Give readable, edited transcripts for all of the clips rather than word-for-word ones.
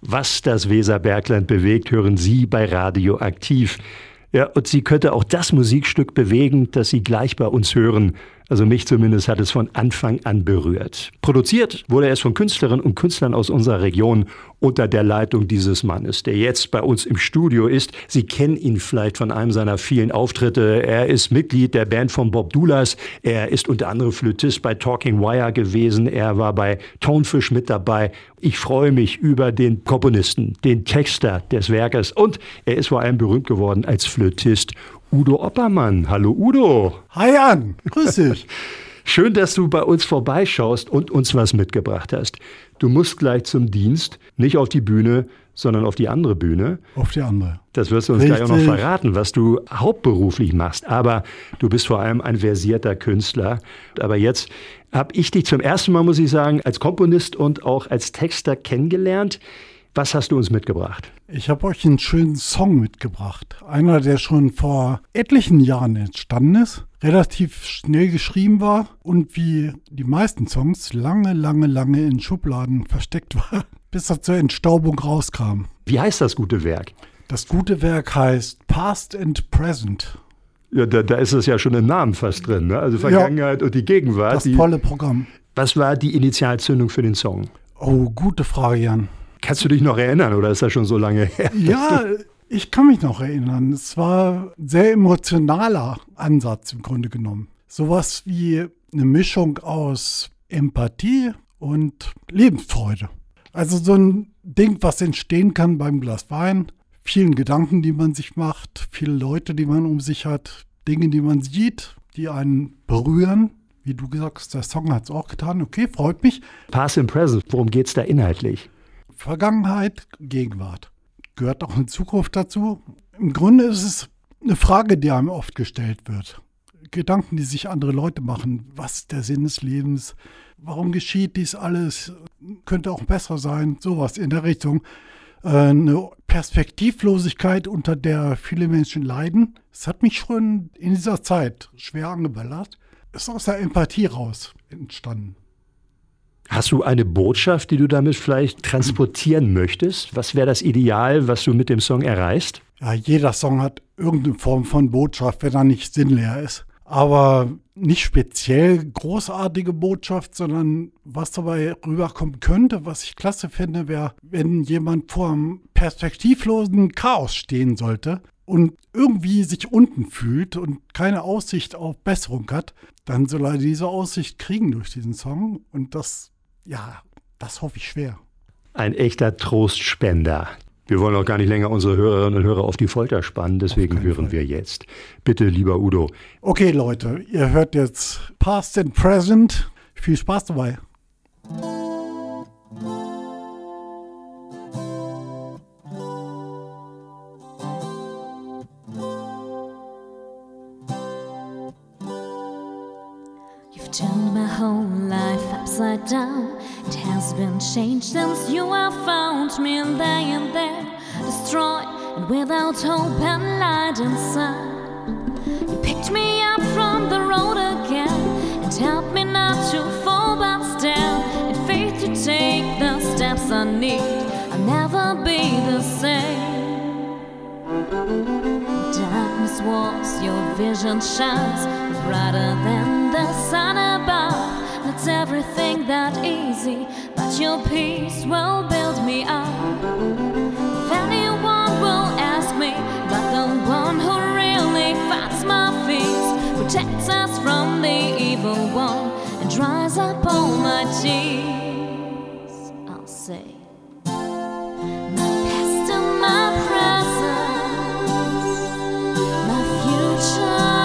Was das Weserbergland bewegt, hören Sie bei Radioaktiv. Ja, und Sie könnte auch das Musikstück bewegen, das Sie gleich bei uns hören. Also mich zumindest hat es von Anfang an berührt. Produziert wurde es von Künstlerinnen und Künstlern aus unserer Region unter der Leitung dieses Mannes, der jetzt bei uns im Studio ist. Sie kennen ihn vielleicht von einem seiner vielen Auftritte. Er ist Mitglied der Band von Bob Dulas. Er ist unter anderem Flötist bei Talking Wire gewesen. Er war bei Tonefish mit dabei. Ich freue mich über den Komponisten, den Texter des Werkes. Und er ist vor allem berühmt geworden als Flötist. Udo Oppermann. Hallo Udo. Hi Jan, grüß dich. Schön, dass du bei uns vorbeischaust und uns was mitgebracht hast. Du musst gleich zum Dienst, nicht auf die Bühne, sondern auf die andere Bühne. Auf die andere. Das wirst du uns gleich auch noch verraten, was du hauptberuflich machst. Aber du bist vor allem ein versierter Künstler. Aber jetzt habe ich dich zum ersten Mal, muss ich sagen, als Komponist und auch als Texter kennengelernt. Was hast du uns mitgebracht? Ich habe euch einen schönen Song mitgebracht. Einer, der schon vor etlichen Jahren entstanden ist, relativ schnell geschrieben war und wie die meisten Songs lange in Schubladen versteckt war, bis er zur Entstaubung rauskam. Wie heißt das gute Werk? Das gute Werk heißt Past and Present. Ja, da ist es ja schon im Namen fast drin, ne? Also Vergangenheit und die Gegenwart. Das volle Programm. Was war die Initialzündung für den Song? Oh, gute Frage, Jan. Kannst du dich noch erinnern oder ist das schon so lange her? Ja, ich kann mich noch erinnern. Es war ein sehr emotionaler Ansatz im Grunde genommen. Sowas wie eine Mischung aus Empathie und Lebensfreude. Also so ein Ding, was entstehen kann beim Glas Wein. Vielen Gedanken, die man sich macht, viele Leute, die man um sich hat, Dinge, die man sieht, die einen berühren. Wie du gesagt hast, der Song hat es auch getan. Okay, freut mich. Past and Present, worum geht es da inhaltlich? Vergangenheit, Gegenwart. Gehört auch in Zukunft dazu. Im Grunde ist es eine Frage, die einem oft gestellt wird. Gedanken, die sich andere Leute machen. Was ist der Sinn des Lebens? Warum geschieht dies alles? Könnte auch besser sein. Sowas in der Richtung. Eine Perspektivlosigkeit, unter der viele Menschen leiden. Es hat mich schon in dieser Zeit schwer angeballert. Ist aus der Empathie raus entstanden. Hast du eine Botschaft, die du damit vielleicht transportieren möchtest? Was wäre das Ideal, was du mit dem Song erreichst? Ja, jeder Song hat irgendeine Form von Botschaft, wenn er nicht sinnleer ist. Aber nicht speziell großartige Botschaft, sondern was dabei rüberkommen könnte, was ich klasse finde, wäre, wenn jemand vor einem perspektivlosen Chaos stehen sollte und irgendwie sich unten fühlt und keine Aussicht auf Besserung hat, dann soll er diese Aussicht kriegen durch diesen Song. Und das hoffe ich schwer. Ein echter Trostspender. Wir wollen auch gar nicht länger unsere Hörerinnen und Hörer auf die Folter spannen, deswegen hören wir jetzt. Bitte, lieber Udo. Okay, Leute, ihr hört jetzt Past and Present. Viel Spaß dabei. Turned my whole life upside down. It has been changed since you have found me laying there, destroyed and without hope and light inside. You picked me up from the road again and helped me not to fall but stand in faith to take the steps I need. I'll never be the same. Darkness walls, your vision shines brighter than the sun above. Not everything that easy, but your peace will build me up. If anyone will ask me, but the one who really fights my fears, protects us from the evil one, and dries up all my tears, I'll say, my past and my present, my future.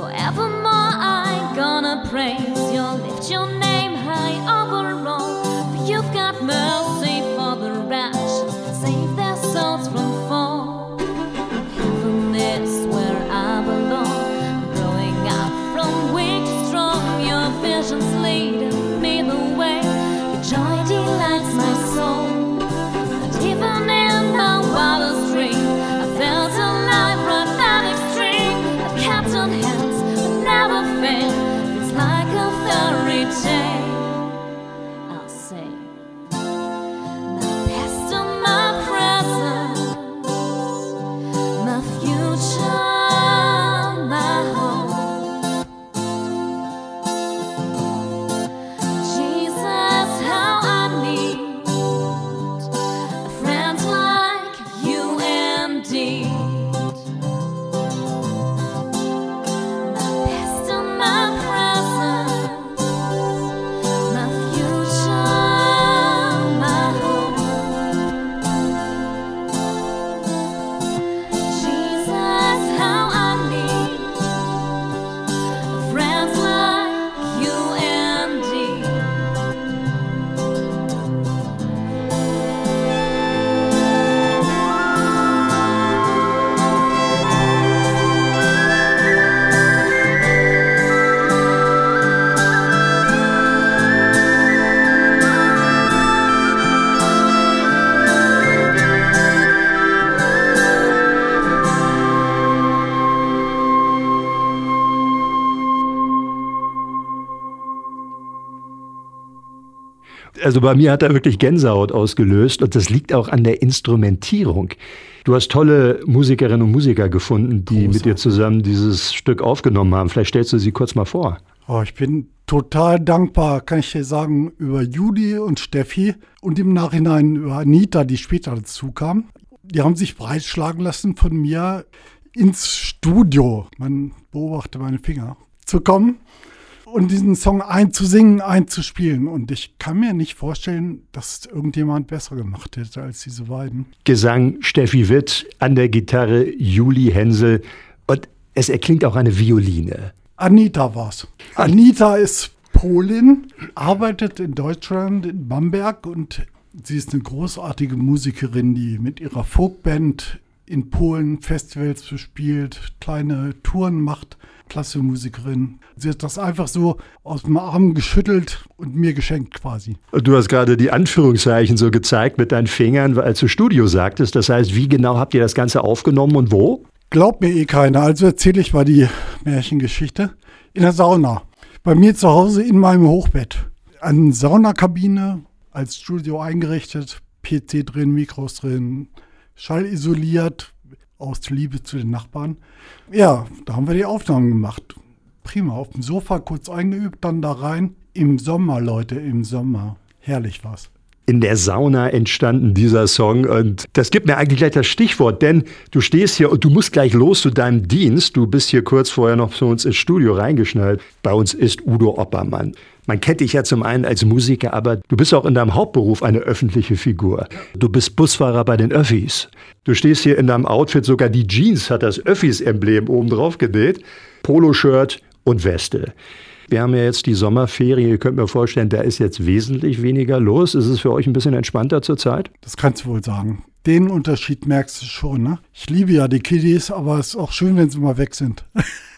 Forevermore I'm gonna praise you, lift your name high over all. For you've got mercy for the righteous, save their souls from fall. Heaven is where I belong, growing up from weak to strong. Your visions leading me the way, your joy delights my soul. And even in the wildest dream, I felt alive right that extreme. I've kept on hands, but never failed. It's like a fairy tale. I'll say my past and my present, my future, my hope. Jesus, how I need a friend like you indeed. My past and my present, my future, my hope. Jesus, how I need a friend like you indeed. Also bei mir hat er wirklich Gänsehaut ausgelöst und das liegt auch an der Instrumentierung. Du hast tolle Musikerinnen und Musiker gefunden, die mit dir zusammen dieses Stück aufgenommen haben. Vielleicht stellst du sie kurz mal vor. Oh, ich bin total dankbar, kann ich dir sagen, über Judy und Steffi und im Nachhinein über Anita, die später dazu kam. Die haben sich breitschlagen lassen, von mir ins Studio, man beobachte meine Finger, zu kommen und diesen Song einzusingen, einzuspielen. Und ich kann mir nicht vorstellen, dass irgendjemand besser gemacht hätte als diese beiden. Gesang Steffi Witt, an der Gitarre Juli Hensel und es erklingt auch eine Violine. Anita war's. Anita ist Polin, arbeitet in Deutschland, in Bamberg, und sie ist eine großartige Musikerin, die mit ihrer Folkband in Polen Festivals bespielt, kleine Touren macht. Klasse Musikerin. Sie hat das einfach so aus dem Arm geschüttelt und mir geschenkt quasi. Du hast gerade die Anführungszeichen so gezeigt mit deinen Fingern, als du Studio sagtest. Das heißt, wie genau habt ihr das Ganze aufgenommen und wo? Glaubt mir eh keiner, also erzähle ich mal die Märchengeschichte. In der Sauna. Bei mir zu Hause in meinem Hochbett. Eine Saunakabine als Studio eingerichtet, PC drin, Mikros drin, schallisoliert, aus Liebe zu den Nachbarn. Ja, da haben wir die Aufnahmen gemacht. Prima, auf dem Sofa kurz eingeübt, dann da rein. Im Sommer, Leute, im Sommer. Herrlich war's. In der Sauna entstanden dieser Song und das gibt mir eigentlich gleich das Stichwort, denn du stehst hier und du musst gleich los zu deinem Dienst. Du bist hier kurz vorher noch zu uns ins Studio reingeschnallt. Bei uns ist Udo Oppermann. Man kennt dich ja zum einen als Musiker, aber du bist auch in deinem Hauptberuf eine öffentliche Figur. Du bist Busfahrer bei den Öffis. Du stehst hier in deinem Outfit, sogar die Jeans hat das Öffis-Emblem oben drauf genäht, Poloshirt und Weste. Wir haben ja jetzt die Sommerferien, ihr könnt mir vorstellen, da ist jetzt wesentlich weniger los. Ist es für euch ein bisschen entspannter zurzeit? Das kannst du wohl sagen. Den Unterschied merkst du schon, ne? Ich liebe ja die Kiddies, aber es ist auch schön, wenn sie mal weg sind.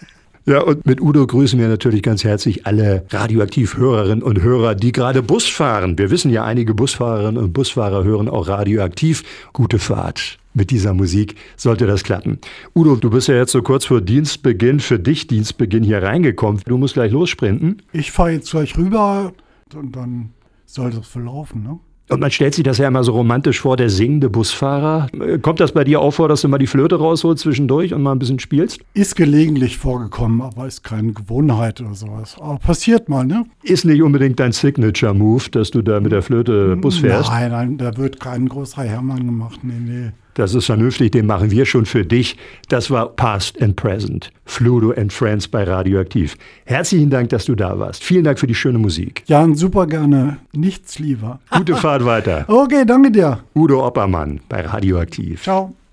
Ja, und mit Udo grüßen wir natürlich ganz herzlich alle Radioaktiv-Hörerinnen und Hörer, die gerade Bus fahren. Wir wissen ja, einige Busfahrerinnen und Busfahrer hören auch Radioaktiv. Gute Fahrt. Mit dieser Musik sollte das klappen. Udo, du bist ja jetzt so kurz vor Dienstbeginn, für dich Dienstbeginn hier reingekommen. Du musst gleich lossprinten. Ich fahre jetzt gleich rüber und dann soll das verlaufen, ne? Und man stellt sich das ja immer so romantisch vor, der singende Busfahrer. Kommt das bei dir auch vor, dass du mal die Flöte rausholst zwischendurch und mal ein bisschen spielst? Ist gelegentlich vorgekommen, aber ist keine Gewohnheit oder sowas. Aber passiert mal, ne? Ist nicht unbedingt dein Signature-Move, dass du da mit der Flöte Bus fährst? Nein, da wird kein großer Hermann gemacht. Nee. Das ist vernünftig, den machen wir schon für dich. Das war Past and Present. Fludo and Friends bei Radioaktiv. Herzlichen Dank, dass du da warst. Vielen Dank für die schöne Musik. Ja, super gerne. Nichts lieber. Gute Fahrt weiter. Okay, danke dir. Udo Oppermann bei Radioaktiv. Ciao.